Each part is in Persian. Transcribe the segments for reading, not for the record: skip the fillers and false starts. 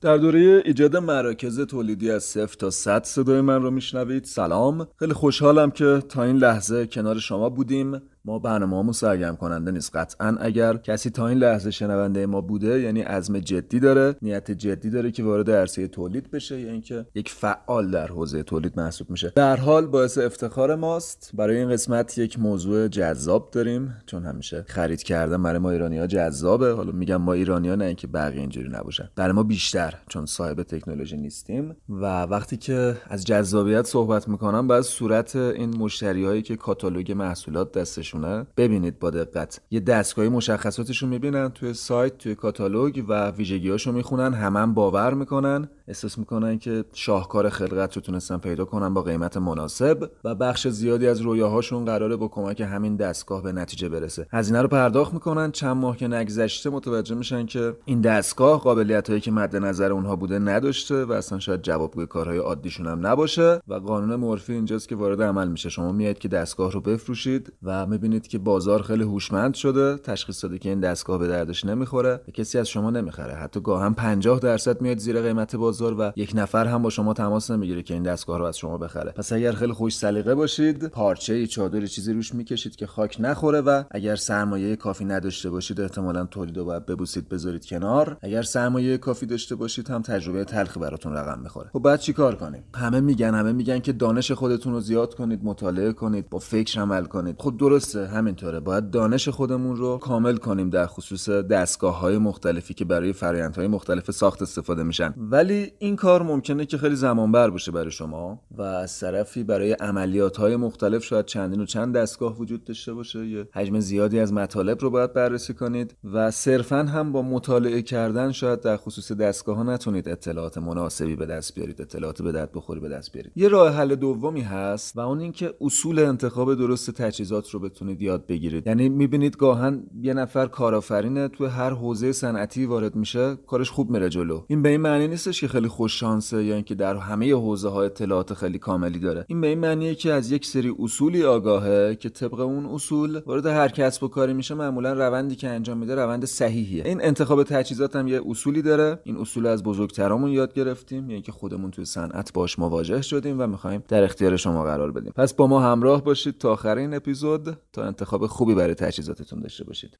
در دوره ایجاد مراکز تولیدی از 0 تا 100 صدای من رو میشنوید. سلام، خیلی خوشحالم که تا این لحظه کنار شما بودیم. ما برنامه‌مون سرگرم کننده نیست. قطعاً اگر کسی تا این لحظه شنونده ما بوده یعنی عزم جدی داره، نیت جدی داره که وارد عرصه تولید بشه یا اینکه یک فعال در حوزه تولید محسوب میشه. در حال باعث افتخار ماست. برای این قسمت یک موضوع جذاب داریم، چون همیشه خرید کردن برای ما ایرانی‌ها جذابه. حالا میگم ما ایرانی‌ها، نه اینکه بقیه اینجوری نباشن. برای ما بیشتر، چون صاحب تکنولوژی نیستیم. و وقتی که از جذابیت صحبت میکنم، باید صورت این مشتریایی که کاتالوگ محصولات دستشون ببینید با دقت. یه دستگاهی مشخصاتشون میبینن توی سایت، توی کاتالوگ و ویژگی‌هاشو میخونن، همون باور میکنن، احساس میکنن که شاهکار خلقت رو تونستن پیدا کنن با قیمت مناسب و بخش زیادی از رویاهاشون قراره با کمک همین دستگاه به نتیجه برسه. هزینه رو پرداخت میکنن، چند ماه که نگذشته متوجه میشن که این دستگاه قابلیتایی که مد نظر اونها بوده نداشته و اصلا شاید جوابگوی کارهای عادیشون هم نباشه و قانون مورفی اینجاست که وارد عمل میشه. شما میایید که دستگاه رو بفروشید و میبینید که بازار خیلی هوشمند شده، تشخیص داده که این دستگاه به دردش نمیخوره، کسی از شما نمیخره، حتی گاهن 50% میاد زیر قیمت بازار و یک نفر هم با شما تماس نمیگیره که این دستگاه رو از شما بخره. پس اگر خیلی خوش سلیقه باشید، پارچه‌ای، چادری، چیزی روش میکشید که خاک نخوره و اگر سرمایه کافی نداشته باشید احتمالاً تولیدو باید ببوسید بذارید کنار. اگر سرمایه کافی داشته باشید هم تجربه تلخی براتون رقم میخوره. خب بعد چیکار کنیم؟ همه میگن که دانش خودتون رو زیاد کنید، مطالعه کنید، با فکر عمل کنید. خب درسته، همینطوره. باید دانش خودمون رو کامل کنیم در خصوص دستگاه‌های مختلفی که برای فرآیندهای مختلف ساخت استفاده میشن. ولی این کار ممکنه که خیلی زمان بر باشه برای شما و از طرفی برای عملیات‌های مختلف شاید چندین و چند دستگاه وجود داشته باشه. یه حجم زیادی از مطالب رو باید بررسی کنید و صرفاً هم با مطالعه کردن شاید در خصوص دستگاه‌ها نتونید اطلاعات مناسبی به دست بیارید، اطلاعات به درد بخوری به دست بیارید. یه راه حل دومی هست و اون این که اصول انتخاب درست تجهیزات رو بتونید یاد بگیرید. یعنی میبینید گاهن یه نفر کارآفرینه تو هر حوزه صنعتی وارد میشه، کارش خوب میره جلو. این به این معنی نیستش که خیلی خوش شانسه یا اینکه در همه حوزه‌ها اطلاعات خیلی کاملی داره. این به این معنیه که از یک سری اصولی آگاهه که طبق اون اصول وارد هر کسب و کاری میشه، معمولا روندی که انجام میده روند صحیحیه. این انتخاب تجهیزات هم یه اصولی داره. این اصول از بزرگترامون یاد گرفتیم، یعنی که خودمون توی صنعت باش مواجه شدیم و می‌خوایم در اختیار شما قرار بدیم. پس با ما همراه باشید تا آخر این اپیزود تا انتخاب خوبی برای تجهیزاتتون داشته باشید.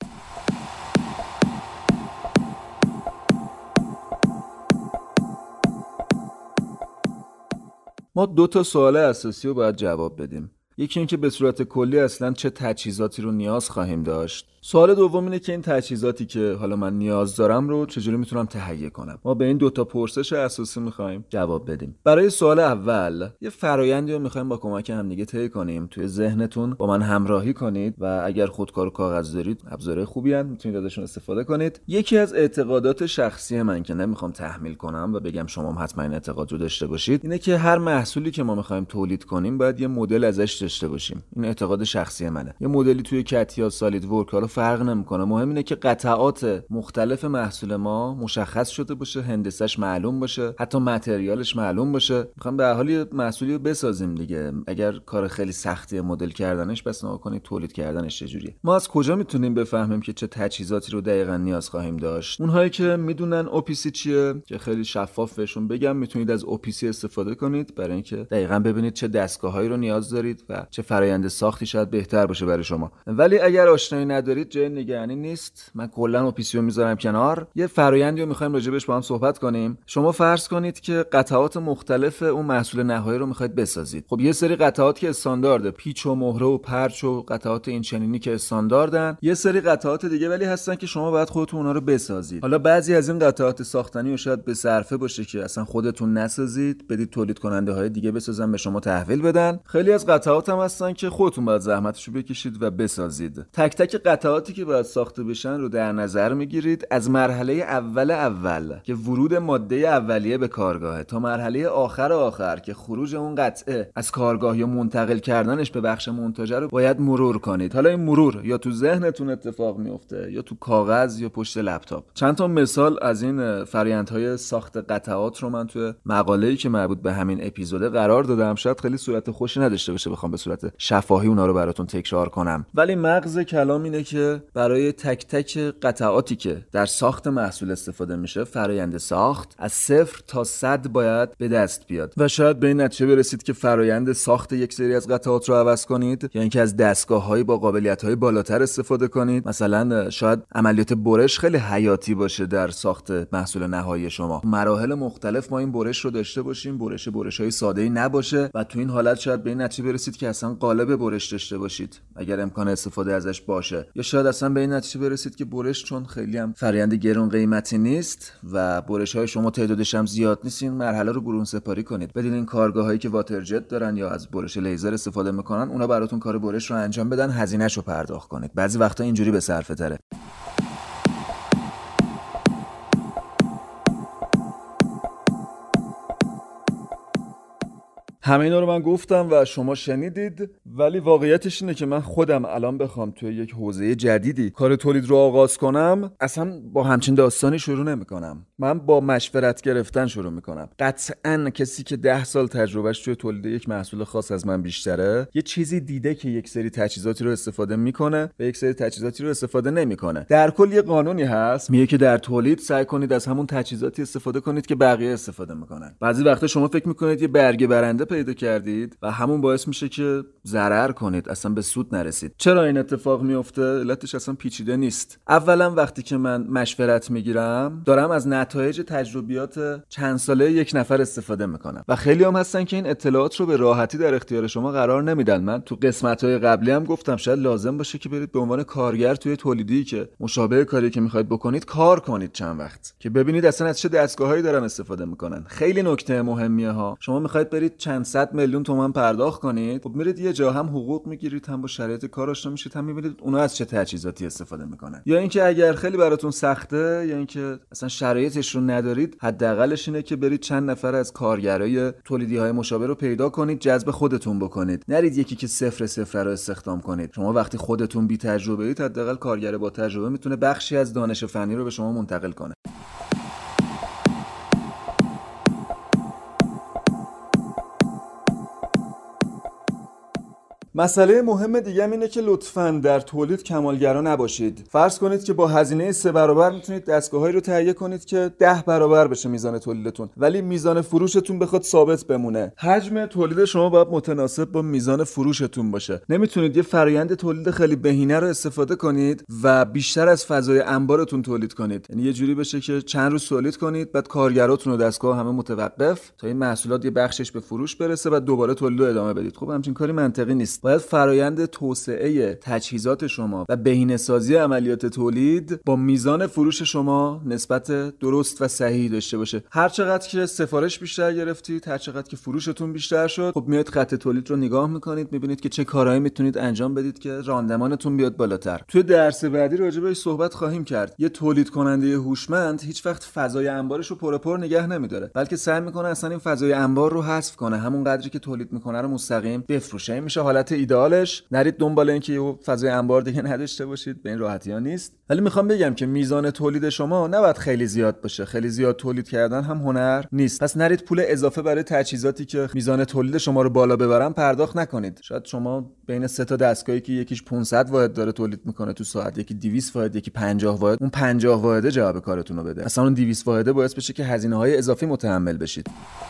ما 2 سوال اساسی رو باید جواب بدیم. یکی اینکه به صورت کلی اصلا چه تجهیزاتی رو نیاز خواهیم داشت. سوال دوم اینه که این تجهیزاتی که حالا من نیاز دارم رو چجوری میتونم تهیه کنم. ما به این 2 پرسش اساسی میخوایم جواب بدیم. برای سوال اول یه فرآیندی رو میخوایم با کمک هم دیگه طی کنیم. توی ذهنتون با من همراهی کنید و اگر خودکار و کاغذ دارید ابزارهای خوبی ان، میتونید ازشون استفاده کنید. یکی از اعتقادات شخصی من که نمیخوام تحمیل کنم و بگم شما هم حتما این اعتقاد رو داشته باشید، اینه که هر محصولی که ما میخوایم تولید کنیم باید یه مدل ازش داشته باشیم. این اعتقاد شخصی منه. یه مدلی توی کت یا سالید ورک فرق نمیکنه، مهم اینه که قطعات مختلف محصول ما مشخص شده باشه، هندسه‌اش معلوم باشه، حتی متریالش معلوم باشه. میخوام به هر حال محصولی رو بسازیم دیگه. اگر کار خیلی سختی مدل کردنش، پس نگاه کنید تولید کردنش چجوریه. ما از کجا میتونیم بفهمیم که چه تجهیزاتی رو دقیقاً نیاز خواهیم داشت؟ اونهایی که میدونن OPC چیه، که خیلی شفاف بهشون بگم، میتونید از OPC استفاده کنید برای اینکه دقیقاً ببینید چه دستگاهایی رو نیاز دارید و چه فرآیند ساختی شاید بهتر باشه برای شما. ولی اگر آشنایی ندارید، جای نگرانی نیست. من کلا OPC رو میذارم کنار. یه فرآیندی رو می‌خوایم راجبش با هم صحبت کنیم. شما فرض کنید که قطعات مختلف اون محصول نهایی رو می‌خواید بسازید. خب یه سری قطعات که استاندارده، پیچ و مهره و پرچ و قطعات این چنینی که استانداردن. یه سری قطعات دیگه ولی هستن که شما باید خودتون اونا رو بسازید. حالا بعضی از این قطعات ساختنی رو شاید به صرفه باشه که اصلا خودتون نسازید، بدید تولید کننده‌های دیگه بسازن به شما تحویل بدن. خیلی از قطعات هم هستن که خودتون باید زحمتشو بکشید و بسازید. تک تک قطعاتی که باید ساخته بشن رو در نظر میگیرید از مرحله اول که ورود ماده اولیه به کارگاه تا مرحله آخر که خروج اون قطعه از کارگاه یا منتقل کردنش به بخش منتجه رو باید مرور کنید. حالا این مرور یا تو ذهنتون اتفاق میفته یا تو کاغذ یا پشت لپتاپ. چند تا مثال از این فرآیندهای ساخت قطعات رو من تو مقاله‌ای که مربوط به همین اپیزود قرار دادم. شاید خیلی صورت خوشی نداشته باشه بخوام نمیخوام به صورت شفاهی اونا رو براتون تکرار کنم. ولی مغز کلام اینه که برای تک تک قطعاتی که در ساخت محصول استفاده میشه، فرآیند ساخت از 0 تا 100 باید به دست بیاد و شاید به این نتیجه برسید که فرآیند ساخت یک سری از قطعات رو عوض کنید یا اینکه از دستگاه‌های با قابلیت‌های بالاتر استفاده کنید. مثلا شاید عملیات برش خیلی حیاتی باشه در ساخت محصول نهایی شما. مراحل مختلف ما این برش رو داشته باشیم، برش‌های ساده‌ای نباشه و تو این حالت شاید به این نتیجه برسید که اصلا قالب برش داشته باشید اگر امکان استفاده ازش باشه، یا شاید اصلا به این نتیجه برسید که برش چون خیلی هم فرآیند گران قیمتی نیست و برش‌های شما تعدادش هم زیاد نیست، این مرحله رو برون سپاری کنید. بدین این کارگاه‌هایی که واتر جت دارن یا از برش لیزر استفاده میکنن، اونا براتون کار برش رو انجام بدن، هزینه‌ش رو پرداخت کنید. بعضی وقتا اینجوری به صرفه تره. همه اینا رو من گفتم و شما شنیدید، ولی واقعیتش اینه که من خودم الان بخوام توی یک حوزه جدیدی کار تولید رو آغاز کنم، اصلا با همچین داستانی شروع نمی‌کنم. من با مشورت گرفتن شروع می‌کنم. قطعاً کسی که 10 سال تجربهش توی تولید یک محصول خاص از من بیشتره، یه چیزی دیده که یک سری تجهیزاتی رو استفاده می‌کنه و یک سری تجهیزاتی رو استفاده نمی‌کنه. در کل یه قانونی هست میگه که در تولید سعی کنید از همون تجهیزاتی استفاده کنید که بقیه استفاده می‌کنن. بعضی وقتا شما فکر می‌کنید یه برگه برنده پیدا کردید و همون باعث میشه که ضرر کنید، اصلا به سود نرسید. چرا این اتفاق میفته؟ علتش اصلا پیچیده نیست. اولا وقتی که من مشورت میگیرم، دارم از نتایج تجربیات چند ساله یک نفر استفاده میکنم و خیلی هم هستن که این اطلاعات رو به راحتی در اختیار شما قرار نمیدن. من تو قسمت‌های قبلی هم گفتم شاید لازم باشه که برید به عنوان کارگر توی تولیدی که مشابه کاری که میخواید بکنید کار کنید چند وقت که ببینید اصلا از چه دستگاهایی دارن استفاده میکنن. خیلی نکته مهمیه ها. شما میخواید برید چند صد میلیون تومان پرداخت کنید، خب میرید یه جا هم حقوق میگیرید، هم با شرایط کار آشنا میشید، هم میبینید اونا از چه تجهیزاتی استفاده میکنن. یا اینکه اگر خیلی براتون سخته یا اینکه اصلا شرایطش رو ندارید، حداقلش اینه که برید چند نفر از کارگرای تولیدی‌های مشابه رو پیدا کنید، جذب خودتون بکنید. نرید یکی که صفر رو استخدام کنید. شما وقتی خودتون بی تجربه اید، حداقل کارگر با تجربه میتونه بخشی از دانش فنی رو به شما منتقل کنه. مسئله مهم دیگه اینه که لطفاً در تولید کمالگرا نباشید. فرض کنید که با هزینه 3 برابر میتونید دستگاهایی رو تهیه کنید که 10 برابر بشه میزان تولیدتون، ولی میزان فروشتون بخواد ثابت بمونه. حجم تولید شما باید متناسب با میزان فروشتون باشه. نمیتونید یه فرآیند تولید خیلی بهینه رو استفاده کنید و بیشتر از فضای انبارتون تولید کنید. یعنی یه جوری بشه که چند روز تولید کنید، بعد کارگراتون و دستگاه همه متوقف تا این محصولات یه بخشش به فروش برسه، بعد دوباره تولید رو ادامه بدید. خب همچین کاری منطقی نیست. باید فرآیند توسعه تجهیزات شما و بهینه‌سازی عملیات تولید با میزان فروش شما نسبت درست و صحیح داشته باشه. هر چقدر که سفارش بیشتر گرفتید، هر چقدر که فروشتون بیشتر شد، خب میاد خط تولید رو نگاه میکنید، میبینید که چه کارهایی میتونید انجام بدید که راندمانتون بیاد بالاتر. توی درس بعدی راجع بهش صحبت خواهیم کرد. یه تولید کننده هوشمند هیچ وقت فضای انبارش رو پر نگه نمیداره، بلکه سعی میکنه اصلا این فضای انبار رو حذف کنه، همون قدری که تولید میکنه رو مستقیم بفروشه. این میشه حالت ایدئالش. نرید دنبال اینکه یه فضای انبار دیگه نداشته باشید، به این راحتی‌ها نیست. ولی میخوام بگم که میزان تولید شما نباید خیلی زیاد باشه. خیلی زیاد تولید کردن هم هنر نیست. پس نرید پول اضافه برای تجهیزاتی که میزان تولید شما رو بالا ببرن پرداخت نکنید. شاید شما بین 3 تا دستگاهی که یکیش 500 واحد داره تولید میکنه تو ساعت، یکی 200 واحد، یکی 50 واحد، اون 50 واحد جواب کارتون رو بده. اصلا اون 200 واحد باعث بشه که هزینه‌های اضافی متحمل بشید.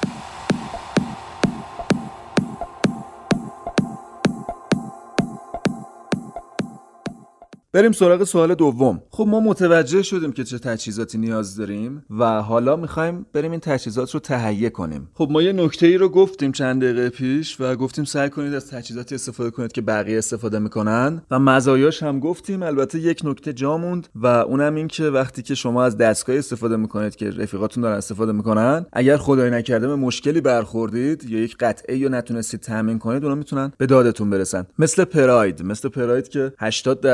بریم سراغ سوال دوم. خب ما متوجه شدیم که چه تجهیزاتی نیاز داریم و حالا میخوایم بریم این تجهیزات رو تهیه کنیم. خب ما یه نکته‌ای رو گفتیم چند دقیقه پیش و گفتیم سعی کنید از تجهیزاتی استفاده کنید که بقیه استفاده میکنن و مزایاش هم گفتیم. البته یک نکته جا موند و اونم این که وقتی که شما از دستگاهی استفاده میکنید که رفیقاتون دارن استفاده میکنن، اگر خدای نکرده به مشکلی برخوردید یا یک قطعه رو نتونستید تامین کنید، اونا میتونن به دادتون برسن. مثل پراید که 80%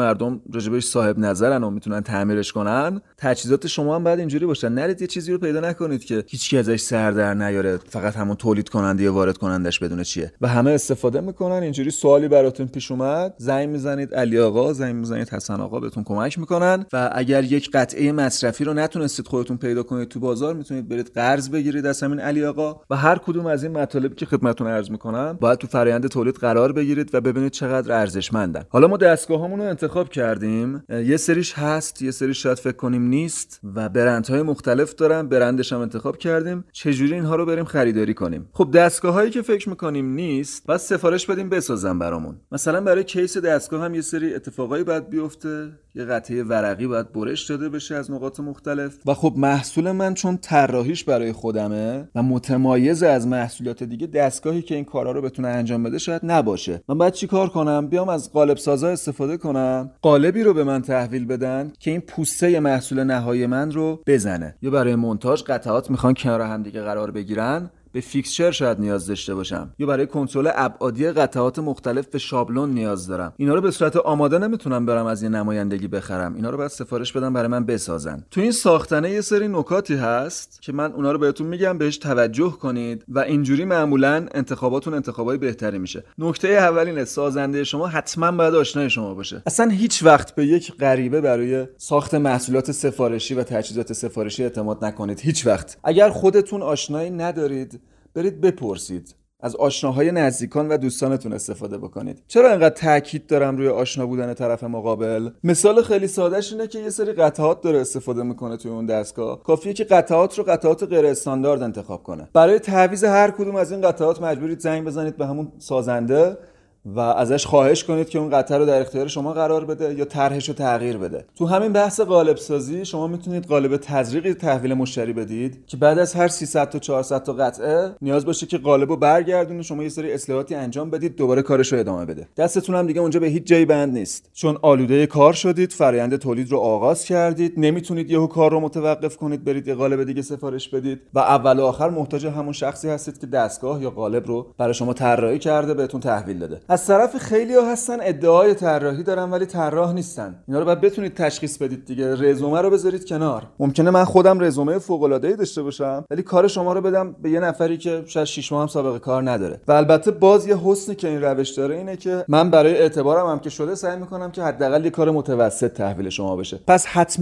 مردم راجبش صاحب نظرن و میتونن تعمیرش کنن، تجهیزات شما هم باید اینجوری باشن. نرید یه چیزی رو پیدا نکنید که هیچکی ازش سر در نیاره، فقط همون تولید کننده یا وارد کنندش بدونه چیه و همه استفاده میکنن. اینجوری سوالی براتون پیش اومد، زنگ میزنید علی آقا، زنگ میزنید حسن آقا، بهتون کمک میکنن. و اگر یک قطعه مصرفی رو نتونستید خودتون پیدا کنید تو بازار، میتونید برید قرض بگیرید از همین علی آقا و هر کدوم از این مطالبی که خدمتتون عرض میکنم باید تو فرآیند تولید قرار بگیرید و ببینید چقدر ارزشمندن. حالا ما دستگاهامون رو انتخاب کردیم، یه سریش هست، یه سریش شاید فکر کنیم نیست و برندهای مختلف دارن، برندش هم انتخاب کردیم. چجوری اینها رو بریم خریداری کنیم؟ خب دستگاهایی که فکر میکنیم نیست بعد سفارش بدیم بسازن برامون. مثلا برای کیس دستگاه هم یه سری اتفاقایی باید بیفته، یه قطعه ورقی باید برش داده بشه از نقاط مختلف و خب محصول من چون طراحیش برای خودمه و متمایز از محصولات دیگه، دستگاهی که این کارا رو بتونه انجام بده شاید نباشه. من باید چیکار کنم؟ بیام از قالب سازا استفاده کنم، قالبی رو به من تحویل بدن که این پوسته محصول نهایی من رو بزنه. یا برای مونتاژ قطعات میخوان کنار هم دیگه قرار بگیرن، به فیکسچر شاید نیاز داشته باشم، یا برای کنترل ابعادی قطعات مختلف به شابلون نیاز دارم. اینا رو به صورت آماده نمیتونم برم از یه نمایندگی بخرم، اینا رو باید سفارش بدم برای من بسازن. تو این ساختنه یه سری نکاتی هست که من اونا رو بهتون میگم، بهش توجه کنید و اینجوری معمولا انتخاباتون انتخابای بهتری میشه. نکته اول اینه، سازنده شما حتما باید آشنای شما باشه. اصلا هیچ وقت به یک غریبه برای ساخت محصولات سفارشی و تجهیزات سفارشی اعتماد نکنید. هیچ وقت. اگر خودتون آشنایی ندارید، برید بپرسید، از آشناهای نزدیکان و دوستانتون استفاده بکنید. چرا اینقدر تاکید دارم روی آشنا بودن طرف مقابل؟ مثال خیلی سادهش اینه که یه سری قطعات داره استفاده میکنه توی اون دستگاه، کافیه که قطعات غیر استاندارد انتخاب کنه. برای تعویض هر کدوم از این قطعات مجبورید زنگ بزنید به همون سازنده و ازش خواهش کنید که اون قطعه رو در اختیار شما قرار بده یا طرحش رو تغییر بده. تو همین بحث قالب سازی شما میتونید قالب تزریقی تحویل مشتری بدید که بعد از هر 300 تا 400 تا قطعه نیاز باشه که قالب رو برگردونید، شما یه سری اصلاحاتی انجام بدید، دوباره کارش رو ادامه بده. دستتون هم دیگه اونجا به هیچ جایی بند نیست، چون آلوده کار شدید، فرآیند تولید رو آغاز کردید، نمیتونید یهو کار رو متوقف کنید برید یه قالب دیگه سفارش بدید و اول و آخر محتاج همون شخصی هستید که دستگاه یا قالب رو برای شما طراحی کرده بهتون تحویل داده. از طرف خیلی‌ها هستن ادعای طراحی دارن ولی طراح نیستن. اینا رو باید بتونید تشخیص بدید دیگه. رزومه رو بذارید کنار. ممکنه من خودم رزومه فوق‌العاده‌ای داشته باشم ولی کار شما رو بدم به یه نفری که شاید 6 ماه هم سابقه کار نداره. و البته باز یه حسنی که این روش داره اینه که من برای اعتبارم هم که شده سعی می‌کنم که حداقل یه کار متوسط تحویل شما بشه. پس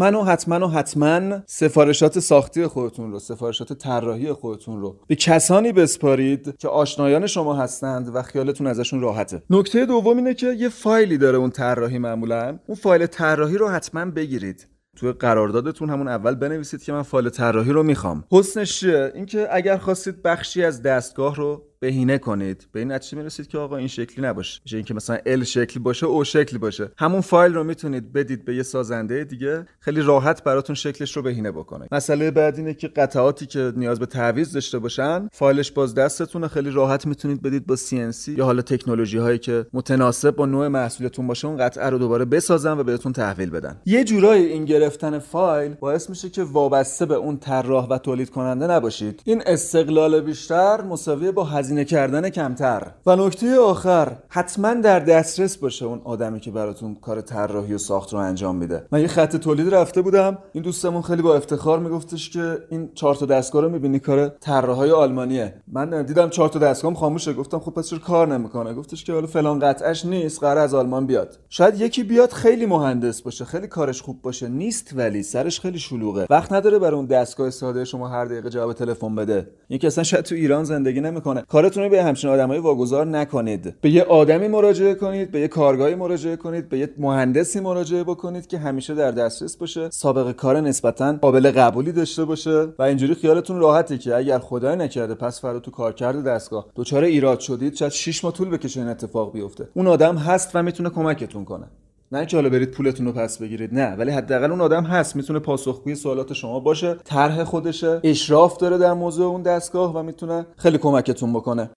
حتما سفارشات ساختی خودتون رو، سفارشات طراحی خودتون رو به کسانی بسپارید که آشنایان شما هستند و خیالتون ازشون راحته. نکته دوم اینه که یه فایلی داره اون طراحی، معمولا اون فایل طراحی رو حتما بگیرید. توی قراردادتون همون اول بنویسید که من فایل طراحی رو میخوام. حسنش چیه؟ اینکه اگر خواستید بخشی از دستگاه رو بهینه کنید، به این نتیجه میرسید که آقا این شکلی نباشه، میشه اینکه مثلا ال شکلی باشه، او شکلی باشه، همون فایل رو میتونید بدید به یه سازنده دیگه، خیلی راحت براتون شکلش رو بهینه بکنه. مسئله بعد اینه که قطعاتی که نیاز به تعویض داشته باشن، فایلش باز دستتونه، خیلی راحت میتونید بدید با CNC یا حالا تکنولوژی هایی که متناسب با نوع محصولتون باشه اون قطعه رو دوباره بسازن و بهتون تحویل بدن. یه جورایی این گرفتن فایل باعث میشه که وابسته به اون طراح و تولید کننده نباشید. این استقلال بیشتر مساوی با هزینه کردن کمتر. و نکته آخر، حتما در دسترس باشه اون آدمی که براتون کار طراحی و ساخت رو انجام میده. من یه خط تولید رفته بودم، این دوستمون خیلی با افتخار میگفتش که این 4 تا دستگاه رو میبینی کار طراحای آلمانیه. من دیدم 4 تا دستگاهم خاموشه، گفتم خب پس چرا کار نمیکنه؟ گفتش که حالا فلان قطعش نیست، قراره از آلمان بیاد. شاید یکی بیاد خیلی مهندس باشه، خیلی کارش خوب باشه، نیست ولی سرش خیلی شلوغه، وقت نداره برای اون دستگاه ساده شما هر دقیقه جواب تلفن بده. یکی اصلا شاید تو ایران زندگی نمیکنه. کارتون رو به همچین آدمایی واگذار نکنید. به یه آدمی مراجعه کنید، به یه کارگاهی مراجعه کنید، به یه مهندسی مراجعه بکنید که همیشه در دسترس باشه، سابقه کار نسبتاً قابل قبولی داشته باشه و اینجوری خیالتون راحته که اگر خدای نکرده پس فردا تو کارکرد دستگاه دچار ایراد شدید، شاید 6 ماه طول بکشه این اتفاق بیفته. اون آدم هست و میتونه کمکتون کنه. نه که حالا برید پولتون رو پس بگیرید، نه، ولی حداقل اون آدم هست، میتونه پاسخگوی سوالات شما باشه، طرح خودشه، اشراف داره در موضوع اون دستگاه و میتونه خیلی کمکتون بکنه.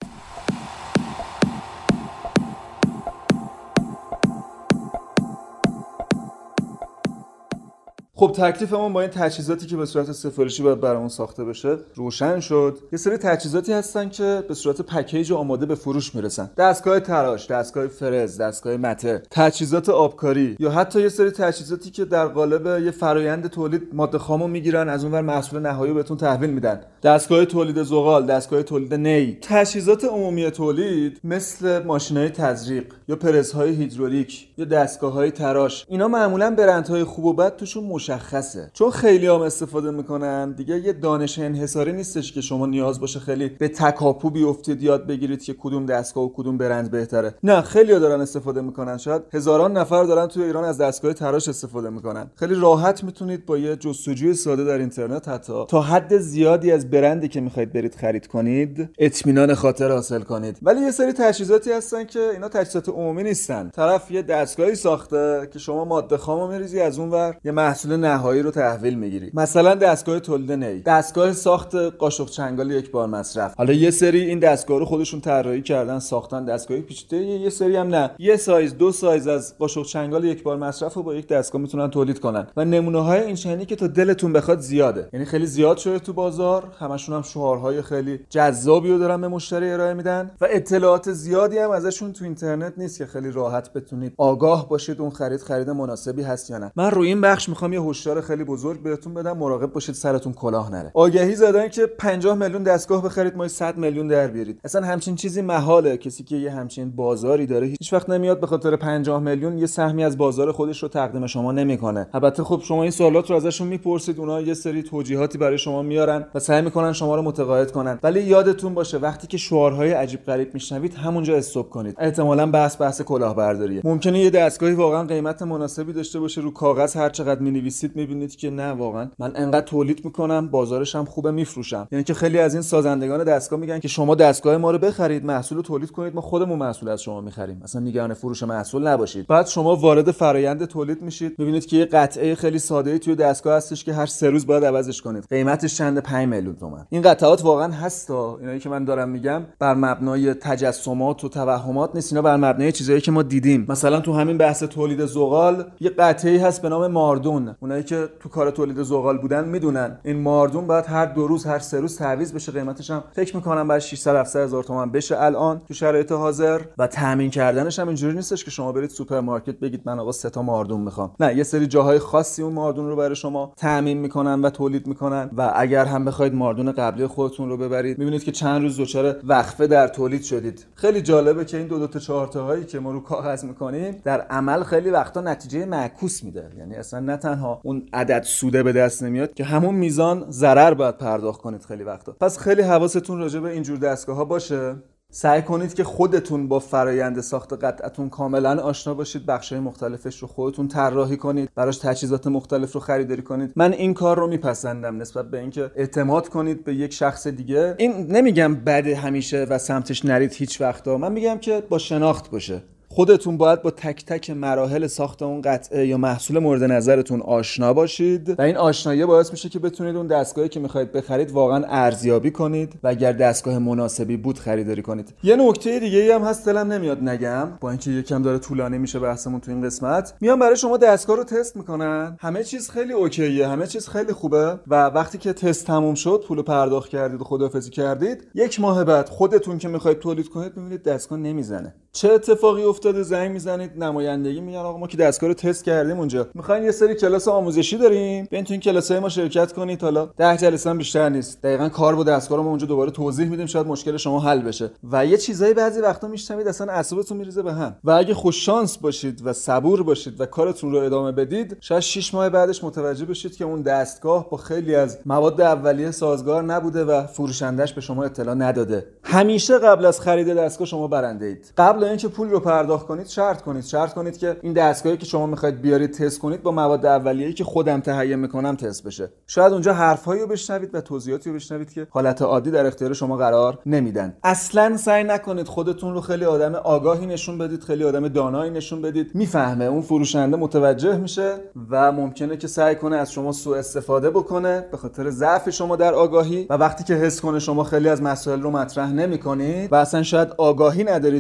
خب تکلیفمون با این تجهیزاتی که به صورت سفارشی باید برامون ساخته بشه روشن شد. یه سری تجهیزاتی هستن که به صورت پکیج آماده به فروش میرسن. دستگاه تراش، دستگاه فرز، دستگاه مته، تجهیزات آبکاری، یا حتی یه سری تجهیزاتی که در قالب یه فرآیند تولید ماده خامو میگیرن، از اونور محصول نهایی بهتون تحویل میدن. دستگاه تولید زغال، دستگاه تولید نی. تجهیزات عمومی تولید مثل ماشین‌های تزریق یا پرس‌های هیدرولیک یا دستگاه‌های تراش، اینا معمولاً برندهای خوب و بد توشون مشخصه. چون خیلی‌ها استفاده میکنن دیگه، یه دانش انحصاری نیستش که شما نیاز باشه خیلی به تکاپو بیافتید یاد بگیرید که کدوم دستگاه و کدوم برند بهتره. نه، خیلی‌ها دارن استفاده میکنن. شاید هزاران نفر دارن توی ایران از دستگاه تراش استفاده میکنن. خیلی راحت میتونید با یه جستجوی ساده در اینترنت حتی تا حد زیادی از برندی که میخواید برید خرید کنید اطمینان خاطر حاصل کنید. ولی یه سری تجهیزاتی هستن که اینا تجهیزات عمومی نیستن. طرف یه دستگاهی ساخته که شما ماده خامو میریزی، از اونور یه محصول نهایی رو تحویل میگیری. مثلا دستگاه تولید نی، دستگاه ساخت قاشق چنگال یک بار مصرف. حالا یه سری این دستگاه رو خودشون طراحی کردن، ساختن دستگاه پیچیده، یه سری هم نه. یه سایز، دو سایز از قاشق چنگال یک بار مصرف رو با یک دستگاه میتونن تولید کنن و نمونه‌های این شنی که تا دلتون بخواد زیاده. یعنی خیلی زیاد شده تو بازار، همشون هم شعارهای خیلی جذابی رو دارن به مشتری ارائه میدن و اطلاعات زیادی هم ازشون تو اینترنت نیست که خیلی راحت بتونید آگاه باشید اون خرید مناسبی هست یا نه. من روی این بخش میخوام یه هشدار خیلی بزرگ بهتون بدم، مراقب باشید سرتون کلاه نره. آگهی زدن که 50 میلیون دستگاه بخرید ما 100 میلیون در بیارید. اصلا همچین چیزی محاله. کسی که یه همچین بازاری داره هیچ وقت نمیاد به خاطر 50 میلیون یه سهمی از بازار خودش رو تقدیم شما نمیکنه. البته خب شما این سوالات رو ازشون میپرسید، اونها یه سری توضیحاتی برای شما میارن و سعی میکنن شما رو متقاعد کنن. ولی یادتون باشه وقتی که شعارهای عجیب غریب میشنوید همونجا استاپ کنید. احتمالاً بحث کلاهبرداریه. ممکنه یه دستگاهی واقعا قیمت مناسبی داشته باشه، رو کاغذ هر چقدر مینویسید میبینید که نه، واقعا من انقدر تولید میکنم، بازارش هم خوبه، میفروشم. یعنی که خیلی از این سازندگان دستگاه میگن که شما دستگاه ما رو بخرید، محصول رو تولید کنید، ما خودمون محصول از شما میخریم، اصلا نگران فروش محصول نباشید. بعد شما وارد فرآیند تولید میشید، میبینید که یه قطعه خیلی ساده‌ای توی دستگاه هستش که هر 3 روز باید عوضش کنید. قیمتش چند؟ 5 میلیون تومان. این قطعات واقعا هستا. اینایی که من دارم میگم بر مبنای تجسمات و توهمات نیست، اینا بر مبنای چیزایی که ما دیدیم. مثلا تو همین بحث تولید زغال یه قطعه‌ای هست به نام ماردون. اونایی که تو کار تولید زغال بودن میدونن این ماردون باید هر 2 روز هر 3 روز تعویض بشه. قیمتش هم فکر می‌کنم بعد 600 700 هزار تومان بشه الان تو شرایط حاضر. و تامین کردنش هم اینجوری نیستش که شما برید سوپرمارکت بگید من آقا 3 تا ماردون میخوام. نه، یه سری جاهای خاصی اون ماردون رو برای شما تامین میکنن و تولید میکنن و اگر هم بخواید ماردون قبلی خودتون رو ببرید میبینید که چند روز دچار وقفه در تولید شدید. خیلی جالبه که این 2 تا 4 تاهایی که ما رو کاغذ میکنیم در عمل خیلی وقتا نتیجه معکوس میده. یعنی اصلا نه تنها اون عدد سوده به دست نمیاد که همون میزان ضرر باید پرداخت کنید خیلی وقتا. پس خیلی حواستون راجع به اینجور دستگاه‌ها باشه. سعی کنید که خودتون با فرایند ساخت قطعتون کاملا آشنا باشید، بخش‌های مختلفش رو خودتون طراحی کنید، براش تجهیزات مختلف رو خریداری کنید. من این کار رو میپسندم نسبت به اینکه اعتماد کنید به یک شخص دیگه. این نمیگم بده همیشه و سمتش نرید هیچ وقتا، من میگم که با شناخت باشه. خودتون باید با تک تک مراحل ساخت اون قطعه یا محصول مورد نظرتون آشنا باشید و این آشنایی باعث میشه که بتونید اون دستگاهی که میخواید بخرید واقعا ارزیابی کنید و اگر دستگاه مناسبی بود خریداری کنید. یه نکته دیگه ای هم هست دلم نمیاد نگم، با اینکه یکم داره طولانی میشه بحثمون تو این قسمت. میام برای شما دستگاه رو تست میکنن، همه چیز خیلی اوکیه، همه چیز خیلی خوبه و وقتی که تست تموم شد، پول پرداخت کردید و خداحافظی کردید، 1 ماه بعد خودتون که میخواید تولید کنید میبینید دستگاه نمیزنه. چه اتفاقی افتاده؟ زنگ میزنید نمایندگی، میگن آقا ما که دستگاه رو تست کردیم اونجا، میخواین یه سری کلاس آموزشی داریم، بیاین تو این کلاسای ما شرکت کنید، حالا 10 جلسه هم بیشتر نیست، دقیقاً کار با دستگاه رو ما اونجا دوباره توضیح میدیم، شاید مشکل شما حل بشه. و یه چیزایی بعضی وقتا میشنوید اصلا اعصابتون میریزه به هم. و اگه خوش شانس باشید و صبور باشید و کارتون رو ادامه بدید، شاید 6 ماه بعدش متوجه بشید که اون دستگاه با خیلی از مواد اولیه سازگار نبوده و فروشندش به شما اطلاع نداده. همیشه قبل از خرید دستگاه شما برنده اید. قبل اینکه پول رو پرداخت کنید شرط کنید که این دستگاهی که شما میخواید بیارید تست کنید با مواد اولیه‌ای که خودم تهیه میکنم تست بشه. شاید اونجا حرفایی رو بشنوید و توضیحاتی رو بشنوید که حالت عادی در اختیار شما قرار نمیدن. اصلا سعی نکنید خودتون رو خیلی آدم آگاهی نشون بدید، خیلی آدم دانایی نشون بدید. میفهمه اون فروشنده، متوجه میشه و ممکنه که سعی کنه از شما سوء استفاده بکنه به خاطر ضعف شما در آگاهی و وقتی که حس کنه شما خیلی از مسائل رو مطرح نمیکنید و اصلا شاید آگاهی ندارید که خیلی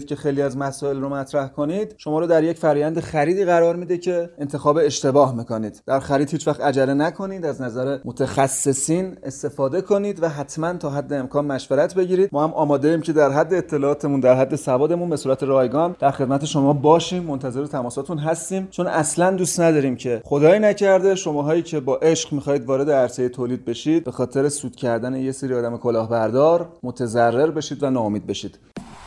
از مسائل رو مطرح کنید شما رو در یک فرآیند خریدی قرار میده که انتخاب اشتباه میکنید. در خرید هیچ وقت عجله نکنید، از نظر متخصصین استفاده کنید و حتما تا حد امکان مشورت بگیرید. ما هم آماده ایم که در حد اطلاعاتمون، در حد سوادمون به صورت رایگان در خدمت شما باشیم. منتظر تماساتون هستیم، چون اصلا دوست نداریم که خدای نکرده شماهایی که با عشق میخواهید وارد عرصه تولید بشید به خاطر سود کردن یه سری آدم کلاهبردار متضرر بشید و ناامید بشید.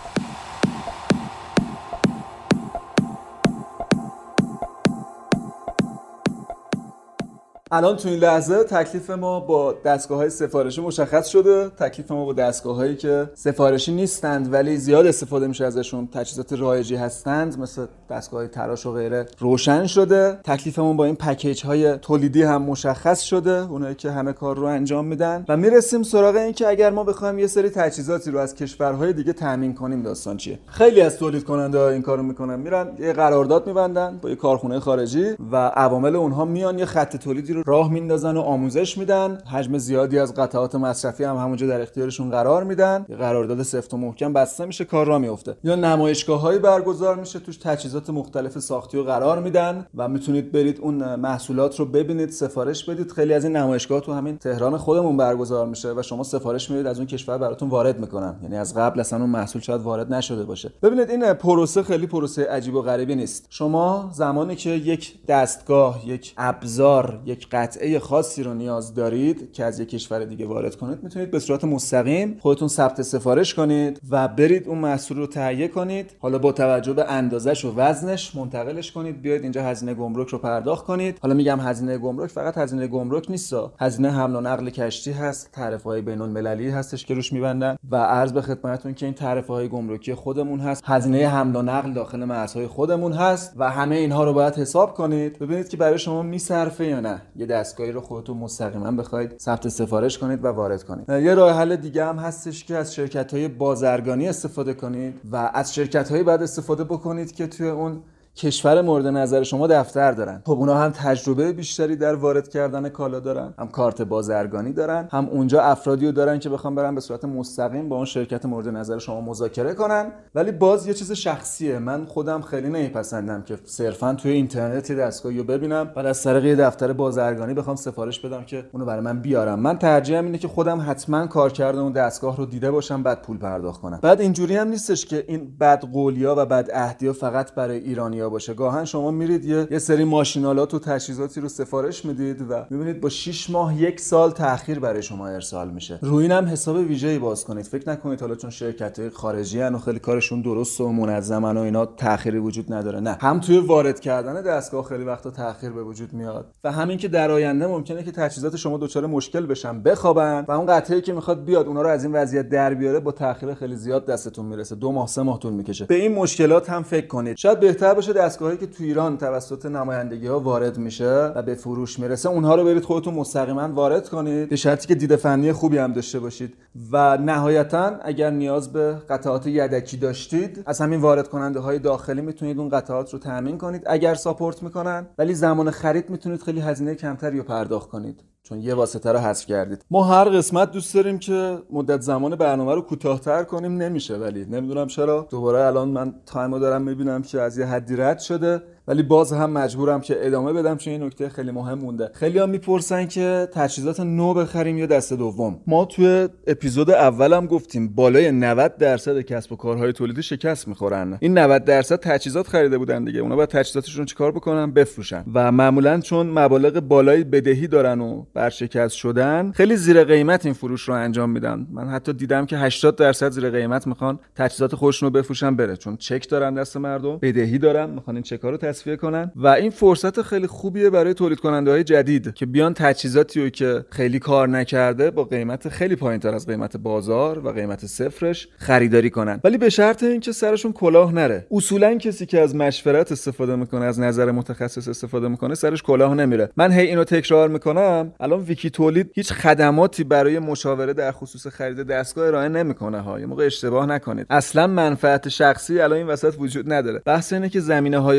الان تو این لحظه تکلیف ما با دستگاه‌های سفارشی مشخص شده. تکلیف ما با دستگاه‌هایی که سفارشی نیستند ولی زیاد استفاده میشه ازشون، تجهیزات رایجی هستند، مثل دستگاه‌های تراش و غیره روشن شده. تکلیفمون با این پکیج‌های تولیدی هم مشخص شده، اونایی که همه کار رو انجام میدن. و میرسیم سراغ این که اگر ما بخوایم یه سری تجهیزاتی رو از کشورهای دیگه تامین کنیم داستان چیه. خیلی از تولید کننده‌ها این کارو میکنن، میرن یه قرارداد می‌بندن با یه کارخونه خارجی و عوامل اونها میان یه خط تولیدی رو راه میندازن و آموزش میدن. حجم زیادی از قطعات مصرفی هم همونجا در اختیارشون قرار میدن. یه قرارداد سفت و محکم بسته میشه، کار راه میفته. یا نمایشگاه‌هایی برگزار میشه، توش تجهیزات مختلف ساختی رو قرار میدن و میتونید برید اون محصولات رو ببینید، سفارش بدید. خیلی از این نمایشگاه تو همین تهران خودمون برگزار میشه و شما سفارش میدید، از اون کشور براتون وارد میکنن. یعنی از قبل اصلا اون محصول شاید وارد نشده باشه. ببینید این پروسه خیلی پروسه عجیب و غریبی نیست. شما زمانی که یک دستگاه، یک ابزار، یک قطعه خاصی رو نیاز دارید که از یک کشور دیگه وارد کنید، میتونید به صورت مستقیم خودتون ثبت سفارش کنید و برید اون محصول رو تهیه کنید. حالا با توجه به اندازش و وزنش منتقلش کنید، بیاید اینجا هزینه گمرک رو پرداخت کنید. حالا میگم هزینه گمرک، فقط هزینه گمرک نیست، هزینه حمل و نقل کشتی هست، تعرفه‌های بین‌المللی هستش که روش میبندن و عرض به خدمتتون که این تعرفه‌های گمرکی خودمون هست، هزینه حمل و نقل داخل مرزهای خودمون هست و همه اینها رو باید حساب کنید ببینید که برای شما میصرفه یا نه یه دستگاهی رو خودتون مستقیما بخواید ثبت سفارش کنید و وارد کنید. یه راه حل دیگه هم هستش که از شرکت‌های بازرگانی استفاده کنید و از شرکت‌هایی بعد استفاده بکنید که توی اون کشور مورد نظر شما دفتر دارن. خب اونا هم تجربه بیشتری در وارد کردن کالا دارن، هم کارت بازرگانی دارن، هم اونجا افرادی رو دارن که بخوام برن به صورت مستقیم با اون شرکت مورد نظر شما مذاکره کنن. ولی باز یه چیز شخصیه، من خودم خیلی نمیپسندم که صرفا توی اینترنت دستگاهی رو ببینم بعد از طریق یه دفتر بازرگانی بخوام سفارش بدم که اونو برای من بیارم. من ترجیحم اینه که خودم حتما کارکرد اون دستگاه رو دیده باشم بعد پول پرداخت کنم. بعد اینجوری هم نیستش که این بدقولیا و بدعهدیا فقط برای ایرانی باشه. گاهن شما میرید یه سری ماشینالات و تجهیزاتی رو سفارش میدید و میبینید با 6 ماه 1 سال تأخیر برای شما ارسال میشه. روی اینم حساب ویژه‌ای باز کنید. فکر نکنید حالا چون شرکت‌های خارجی ان و خیلی کارشون درست و منظمن و اینا تأخیری وجود نداره. نه، هم توی وارد کردن دستگاه خیلی وقتا تأخیر به وجود میاد و همین که در آینده ممکنه که تجهیزات شما دچار مشکل بشن، بخوابن و اون قطعه‌ای که میخواد بیاد اونا رو از این وضعیت در بیاره با تأخیر خیلی زیاد دستتون میرسه. 2 ماه 3 ماه طول میکشه. به این مشکلات هم فکر کنید. شاید بهتر باشه دستگاهی که تو ایران توسط نمایندگی‌ها وارد میشه و به فروش میرسه اونها رو برید خودتون مستقیما وارد کنید، به شرطی که دید فنی خوبی هم داشته باشید. و نهایتا اگر نیاز به قطعات یدکی داشتید از همین وارد کننده های داخلی میتونید اون قطعات رو تامین کنید اگر ساپورت میکنن، ولی زمان خرید میتونید خیلی هزینه کمتری رو پرداخت کنید چون یه واسطه رو حذف کردید. ما هر قسمت دوست داریم که مدت زمان برنامه رو کوتاه‌تر کنیم، نمیشه، ولی نمیدونم چرا. دوباره الان من تایمو دارم میبینم که از یه حدی رد شده، ولی باز هم مجبورم که ادامه بدم چون این نکته خیلی مهم مونده. خیلی‌ها میپرسن که تجهیزات نو بخریم یا دست دوم. ما توی اپیزود اولم گفتیم بالای 90% کسب و کارهای تولیدی شکست میخورن. این 90% تجهیزات خریده بودن دیگه، اونا باید تجهیزاتشون چیکار بکنن؟ بفروشن. و معمولا چون مبالغ بالایی بدهی دارن و برشکست شدن، خیلی زیر قیمت این فروش رو انجام میدن. من حتی دیدم که 80% زیر قیمت میخوان تجهیزات خودشون رو بفروشن بره، چون چک دارن دست مردم، بدهی دارن، میخوان این چکا رو تصفیه کنن. و این فرصت خیلی خوبیه برای تولید کننده‌های جدید که بیان تجهیزاتی رو که خیلی کار نکرده با قیمت خیلی پایینتر از قیمت بازار و قیمت صفرش خریداری کنن، ولی به شرط اینکه سرشون کلاه نره. اصولا کسی که از مشورت استفاده میکنه، از نظر متخصص استفاده میکنه، سرش کلاه نمیره. من هی اینو تکرار میکنم، الان ویکی تولید هیچ خدماتی برای مشاوره در خصوص خرید دستگاه ارائه نمیکنه ها. یه موقع اشتباه نکنید. اصلا منفعت شخصی الان این وسط وجود نداره. بحث اینه که زمینه‌های کلاه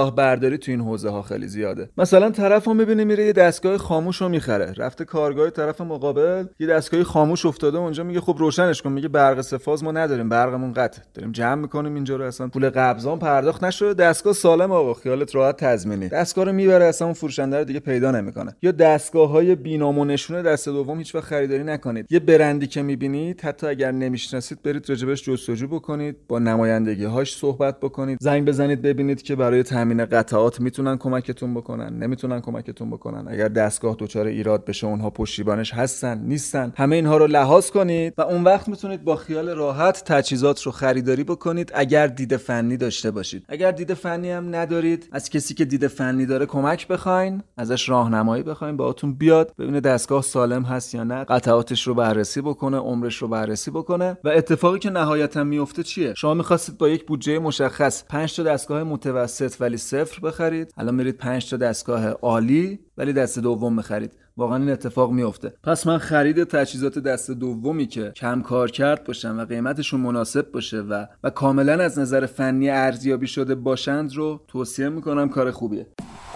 کلاهبرداری تو این حوزه ها خیلی زیاده. مثلا طرفو میبینی میره یه دستگاه خاموش رو میخره، رفته کارگاه طرف مقابل یه دستگاه خاموش افتاده اونجا، میگه خب روشنش کن، میگه برق سه‌فاز ما نداریم، برقمون قطع، داریم جمع میکنیم اینجا رو، اصلا پول قبضان پرداخت نشده، دستگاه سالم آقا، خیالت راحت، تضمینی. دستگاه رو میبره، اصلا اون فروشنده رو دیگه پیدا نمیکنه. یا دستگاه‌های بی‌نام و نشونه دست دوم هیچ وقت خریداری نکنید. یه برندی که میبینید حتی اگر نمیشناسید برید راجبش جستجو بکنید، با نمایندگی‌هاش صحبت بکنید، زنگ بزنید ببینید که برای تامین قطعات میتونن کمکتون بکنن، نمیتونن کمکتون بکنن. اگر دستگاه دچار ایراد بشه اونها پشتیبانش هستن نیستن، همه اینها رو لحاظ کنید و اون وقت میتونید با خیال راحت تجهیزات رو خریداری بکنید اگر دید فنی داشته باشید. اگر دید فنی هم ندارید، از کسی که دید فنی داره کمک بخواین، ازش راهنمایی بخواین، باهاتون بیاد ببینه دستگاه سالم هست یا نه، قطعاتش رو بررسی بکنه، عمرش رو بررسی بکنه. و اتفاقی که نهایتا میفته چیه؟ شما می‌خواستید با یک بودجه مشخص 5 تا دستگاه متوسط ولی صفر بخرید، الان میرید 5 تا دستگاه عالی ولی دست دوم بخرید. واقعا این اتفاق میفته. پس من خرید تجهیزات دست دومی که کم کار کرد باشن و قیمتشون مناسب باشه و کاملا از نظر فنی ارزیابی شده باشند رو توصیه میکنم، کار خوبیه.